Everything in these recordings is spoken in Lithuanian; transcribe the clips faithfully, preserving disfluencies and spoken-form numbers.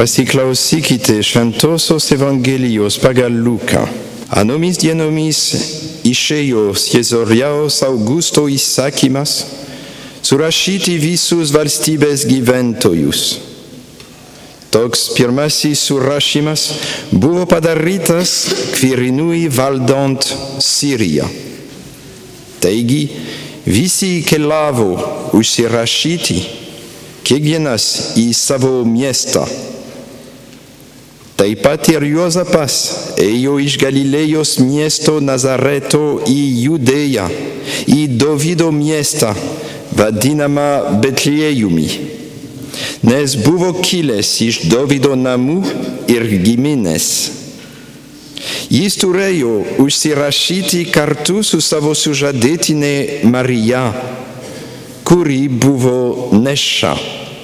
pasiklausykite Šventosios Evangelijos pagal Luką. Anomis dienomis išėjo Ciesoriaus Augusto įsakymas surašyti visus valstybės gyventojus. Toks pirmasis surašymas buvo padarytas Kvirinui valdant Siriją. Taigi, visi keliavo užsirašyti, kiekvienas į savo miestą. Taip pat ir Juozapas ėjo iš Galilėjos miesto Nazareto į Judėją, į Dovydo miestą, vadinamą Betliejumi, nes buvo kilęs iš Dovydo namų ir giminės. Jis turėjo užsirašyti kartu su savo sužadėtine Marija, kuri buvo nėščia.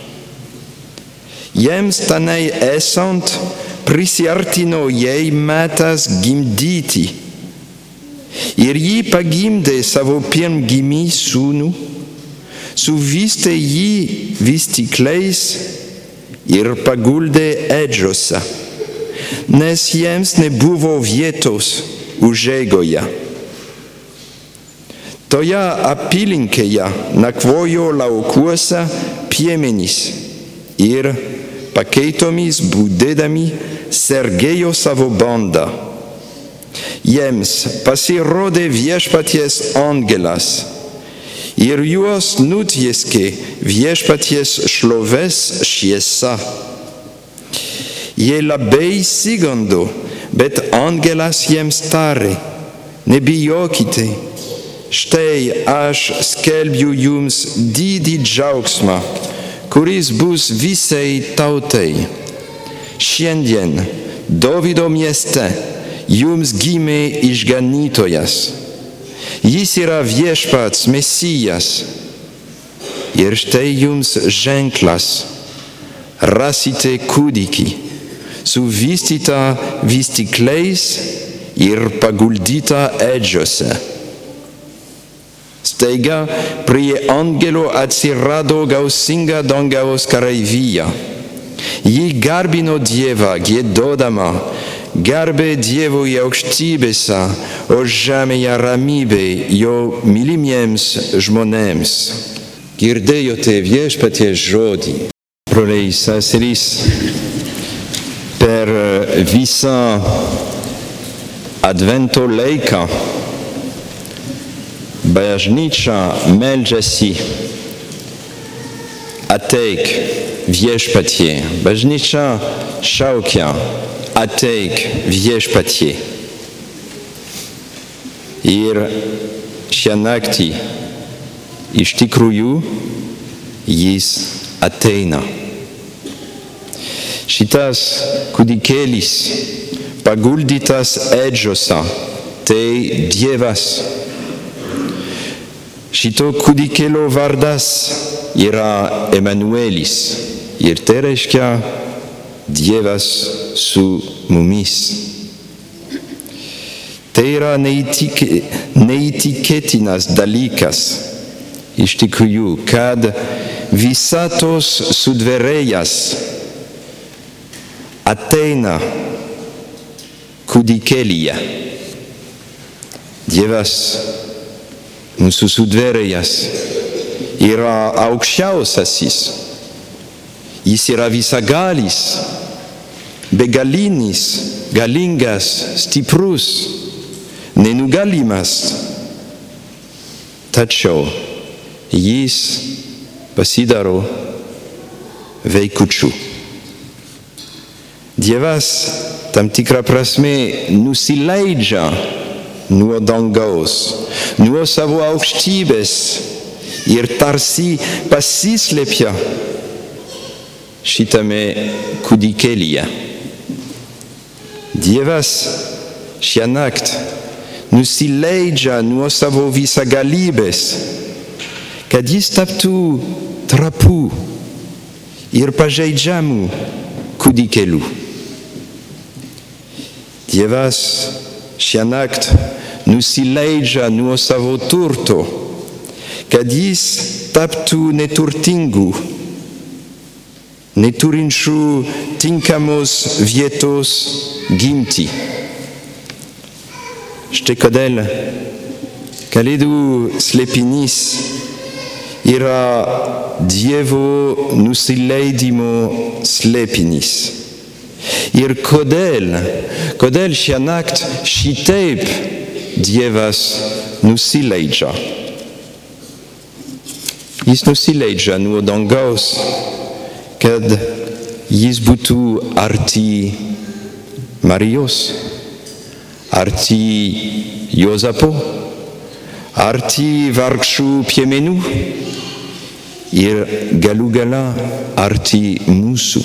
Jiems tenai esant prisiartino jai metas gimdyti ir ji pagimdė savo pirmgimį sūnų, suvystė jį vystykliais ir paguldė ėdžiose, nes jiems nebuvo vietos užeigoje. Toje apylinkėje nakvojo laukuose piemenys ir pakeitomis būdėdami sergėjo savo bandą. Jiems pasirodė viešpaties angelas ir juos nutieskė viešpaties šlovės šviesa. Jie labai išsigando, bet angelas jiems tarė: nebijokite, štai aš skelbiu jums didį džiaugsmą, kuris bus visai tautai. Šiandien Dovydo mieste jums gimė išganytojas. Jis yra viešpats Mesijas. Ir štai jums ženklas: rasite kūdikį, suvystytą vystykliais ir paguldytą ėdžiose. Staiga prie angelo atsirado gausinga dangaus kareivija. Ji garbino Dievą, giedodama: garbė Dievui aukštybėse, o žemėje ramybė jo mylimiems žmonėms. Girdėjote viešpaties žodį. Broliai seserys, per visą advento laiką bažnyčia meldžiasi: ateik viešpatie. Bažnyčia šaukia: ateik viešpatie. Ir šią naktį iš tikrųjų jis ateina. Šitas kūdikėlis paguldytas ėdžiose, tai Dievas. Šito kūdikėlio vardas yra Emanuelis ir tai reiškia Dievas su mumis. Tai yra neįtikė, neįtikėtinas dalykas, iš tikrųjų, kad visatos sudvėrėjas ateina kūdikėlyje. Dievas, mūsų sudvėrėjas, yra aukščiausiasis. Jis yra visagalis, begalinis, galingas, stiprus, nenugalimas. Tačiau jis pasidaro vaikučiu. Dievas tam tikrą prasme nusileidžia nuo dangaus, nuo savo aukštybės ir tarsi pasislėpia šitame kūdikėlyje. Dievas šią naktį nusileidžia nuo savo visagalybės, kad jis taptų trapų ir pažeidžiamų kūdikėlių. Dievas šią naktį nusileidžia nuo savo turto, kad jis taptų neturtingų, neturinčių tinkamos vietos gimti. Štai kodėl Kalėdų slėpinys yra Dievo nusileidimo slėpinys. Ir kodėl, kodėl šiąnakt šitaip Dievas nusileidžia. Jis nusileidžia nuo dangaus, kad jis būtų arti Marijos, arti Juozapo, arti vargšų piemenų ir galų gale arti mūsų.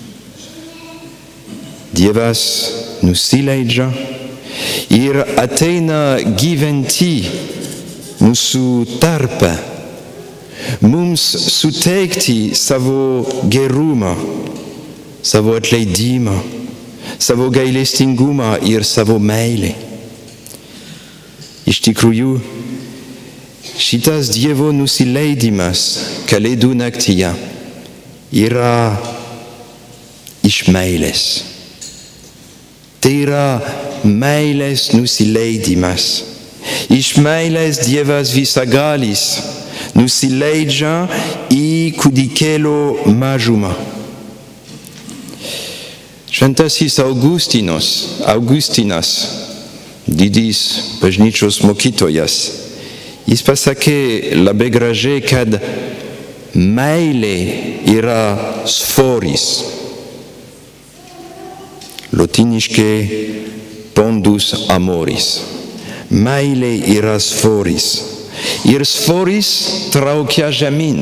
Dievas nusileidžia ir ateina gyventi mūsų tarpe, mums suteikti savo gerumą, savo atleidimą, savo gailestingumą ir savo meilę. Iš tikrųjų, šitas Dievo nusileidimas Kalėdų naktyje yra iš meilės. Tai yra meilės nusileidimas. Iš meilės Dievas visagalis nusileidžia į kūdikėlio mažumą. Šventasis Augustinas, Augustinas, didis bažnyčios mokytojas, jis pasakė labai gražiai, kad meilė yra svoris. Lotyniškai pondus amoris. Meilė yra svoris. Ir svoris traukia žemyn.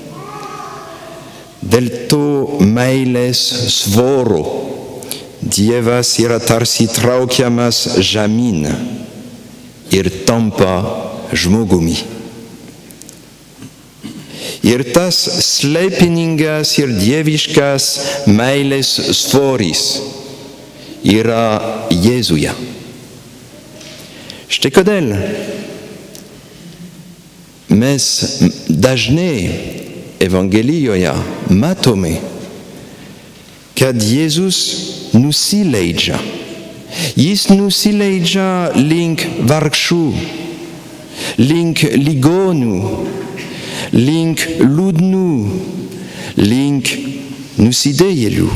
Dėl to meilės svoro Dievas yra tarsi traukiamas žemyn ir tampa žmogumi. Ir tas slėpiningas ir dieviškas meilės svoris yra Jėzuje. Štai kodėl mes dažnai Evangelijoje matome, kad Jėzus nusileidžia. Jis nusileidžia link vargšų, link ligonių, link liūdnų, link nusidėjėlių.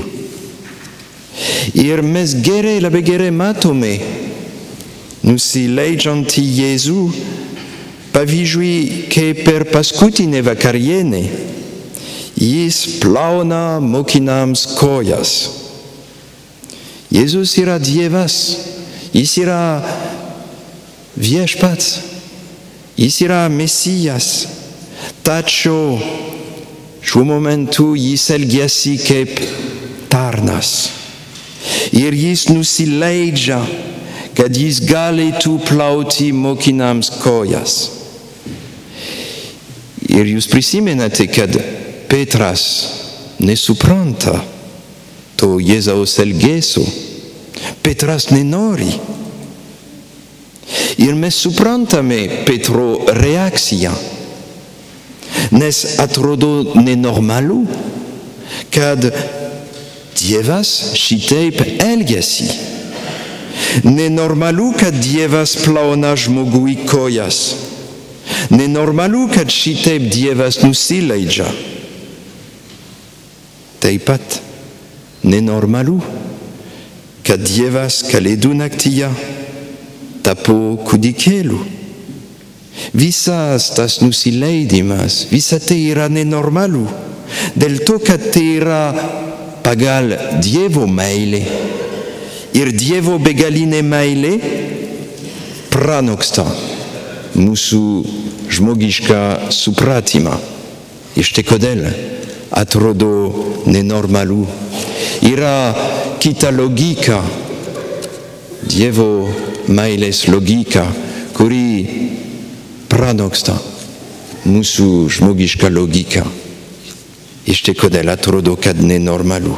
Ir mes gerai, labai gerai matome nusileidžiantį Jėzų, pavyzdžiui, kai per paskutinę vakarienę jis plauna mokiniams kojas. Jėzus yra Dievas, jis yra viešpats, jis yra Mesijas, tačiau šiuo momentu jis elgiasi kaip tarnas. Ir jis nusileidžia, kad jis galėtų plauti mokiniams kojas. Ir jūs prisimenate, kad Petras nesupranta to Jėzaus elgesio. Petras nenori. Ir mes suprantame Petro reakciją. Nes atrodo nenormalu, kad Dievas šitaip elgiasi. Nenormalu, kad Dievas plauna žmogui kojas. Nenormalu, kad šitaip Dievas nusileidžia. Taip pat nenormalu, kad Dievas Kalėdų naktyje tapo kūdikėliu. Visas tas nusileidimas, visa tai yra nenormalu. Dėl to, kad tai yra pagal Dievo meilė. Ir Dievo begalinė meilė pranoksta mūsų žmogišką supratimą. Ir štai kodėl atrodo nenormalu. Yra kita logika, Dievo meilės logika, kuri pranoksta mūsų žmogišką logiką. Ir štai kodėl atrodo, kad nenormalu.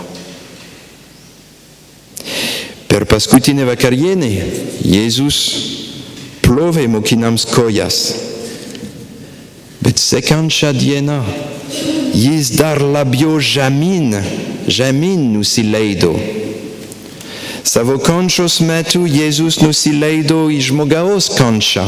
Per paskutinę vakarienę Jėzus plovė mokiniams kojas. Bet sekančią dieną jis dar labiau žemyn, žemyn nusileido. Savo kančios metu Jėzus nusileido į žmogaus kančią.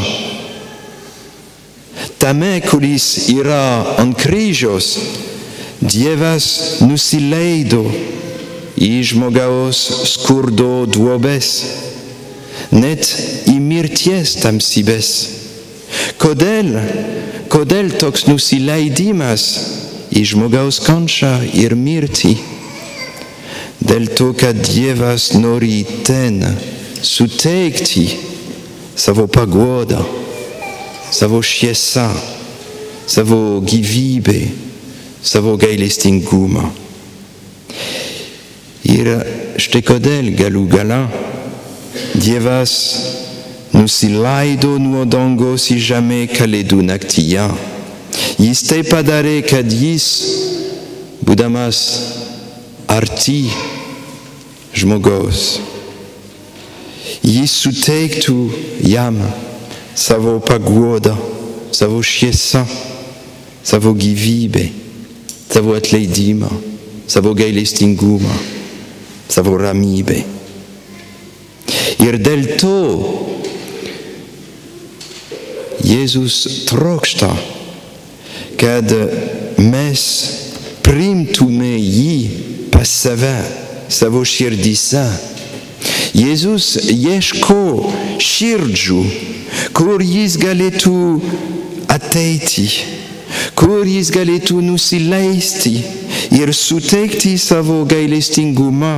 Tame, kuris yra ant kryžiaus, Dievas nusileido į žmogaus skurdo duobes, net į mirties tamsybes. Kodėl, kodėl toks nusileidimas į žmogaus kančią ir mirtį? Dėl to, kad Dievas nori ten suteikti savo paguodą, savo šviesą, savo gyvybę, savo gailestingumą. Ir štai kodėl galų gale Dievas nusileido nuo dangaus į žemę kalėdų naktyje. Jis tai padarė, kad jis, būdamas arti žmogaus, jis suteiktų jam savo paguodą, savo šviesą, savo gyvybę, savo atleidimą, savo gailestingumą, savo ramybę. Ir dėl to Jėzus trokšta, kad mes priimtume jį pas save, savo širdyse. Jėzus ieško širdžių, kur jis galėtų ateiti, kur jis galėtų nusileisti ir suteikti savo gailestingumą.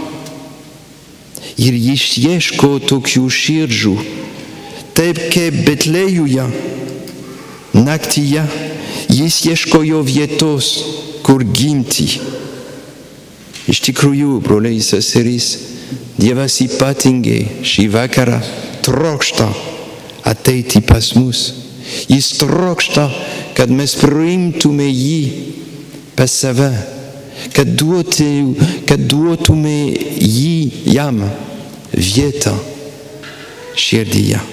Ir jis ieško tokių širdžių, taip kaip Betlėjuje, naktyje, jis ieškojo vietos, kur gimti. Iš tikrųjų, broliai ir seserys, Dievas ypatingai šį vakarą trokšta ateiti pas mus. Jis trokšta, kad mes priimtume jį pas save, kad, duotu, kad duotume jį jam vietą širdyje.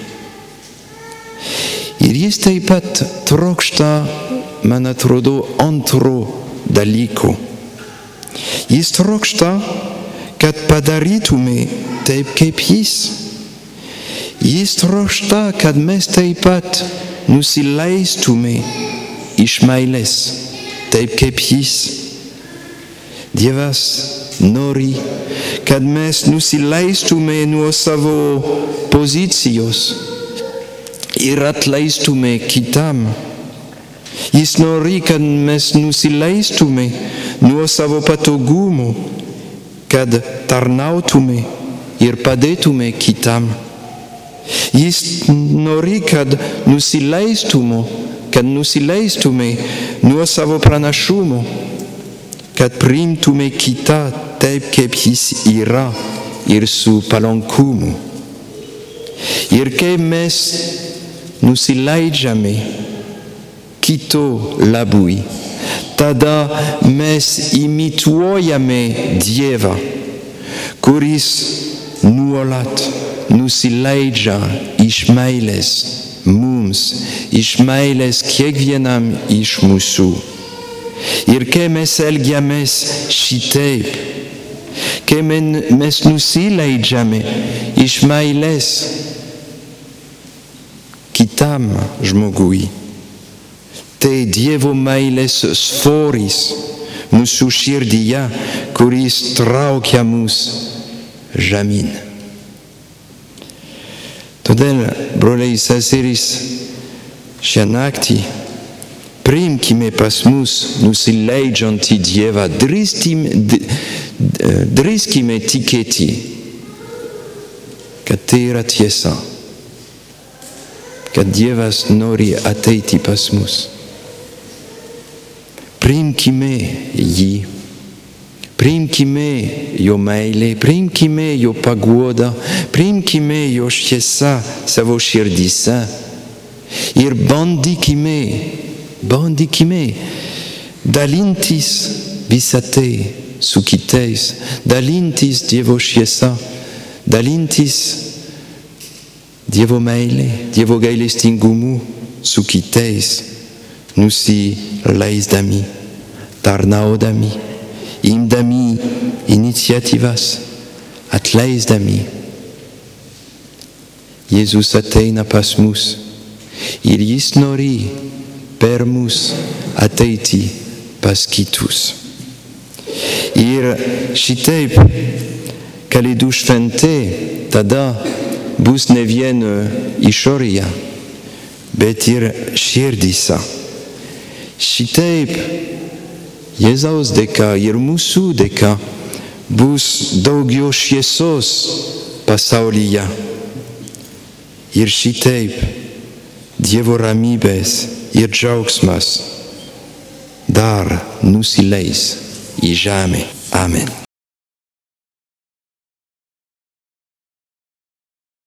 Ir jis taip pat trokšta, man atrodo, antro dalyko. Jis trokšta, kad padarytume taip kaip jis. Jis trokšta, kad mes taip pat nusileistume iš meilės, taip kaip jis. Dievas nori, kad mes nusileistume nuo savo pozicijos ir atleistume kitam. Jis nori, kad mes nusileistume nuo savo patogumo, kad tarnautume ir padėtume kitam. Jis nori, kad nusileistume, kad nusileistume nuo savo pranašumo, kad priimtume kitą taip, kaip jis yra ir su palankumu. Ir kai mes nusileidžiame kito labui, tada mes imituojame Dievą, kuris nuolat nusileidžia iš meilės mums, iš meilės kiekvienam iš mūsų. Ir kai mes elgiamės šitaip, kai mes nusileidžiame iš meilės kitam žmogui, tai Dievo meilės svoris mūsų širdyje, kuris traukia mus žemyn. Todėl, broliai ir seserys, šią naktį priimkime pas mus nusileidžiantį Dievą, drįskime tikėti, kad tai yra tiesa, kad Dievas nori ateiti pas mus. Priimkime jį, priimkime jo meilę, priimkime jo paguodą, priimkime jo šviesą savo širdyse ir bandykime, bandykime dalintis visą tai su kitais, dalintis Dievo šviesą, dalintis Dievo meilę, Dievo gailestingumu su kitais, nusileisdami. tarnaudami, imdami iniciatyvas, atleisdami. Jėzus ateina pas mus ir jis nori per mus ateiti pas kitus. Ir šitaip Kalėdų šventė tada bus ne vien išorėje, bet ir širdyse. Šitaip Jėzaus dėka ir mūsų dėka bus daugiau šviesos pasaulyje. Ir šitaip Dievo ramybės ir džiaugsmas dar nusileis į žemę. Amen.